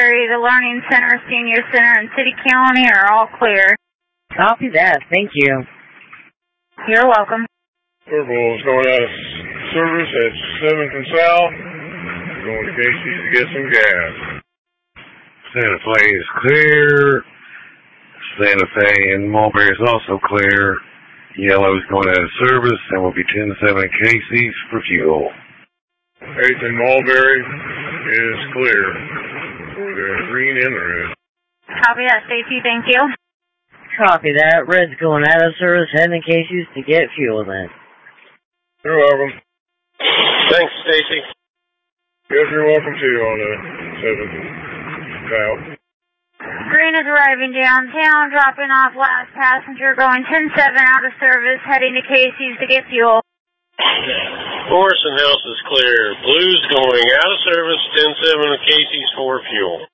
Mulberry, the Learning Center, Senior Center, and City County are all clear. Copy that. Thank you. You're welcome. Purple is going out of service at 7th and South. Going to Casey's to get some gas. Santa Fe is clear. Santa Fe and Mulberry is also clear. Yellow is going out of service and will be 10-7 at Casey's for fuel. 8th and Mulberry is clear. They're green and red. Copy that, Stacy. Thank you. Copy that. Red's going out of service, heading to Casey's to get fuel then. You're welcome. Thanks, Stacy. Yes, you're welcome too on the 7th South. Green is arriving downtown, dropping off last passenger, going 10-7 out of service, heading to Casey's to get fuel. Morrison House is clear. Blue's going out of service, 10-7 at Casey's for fuel.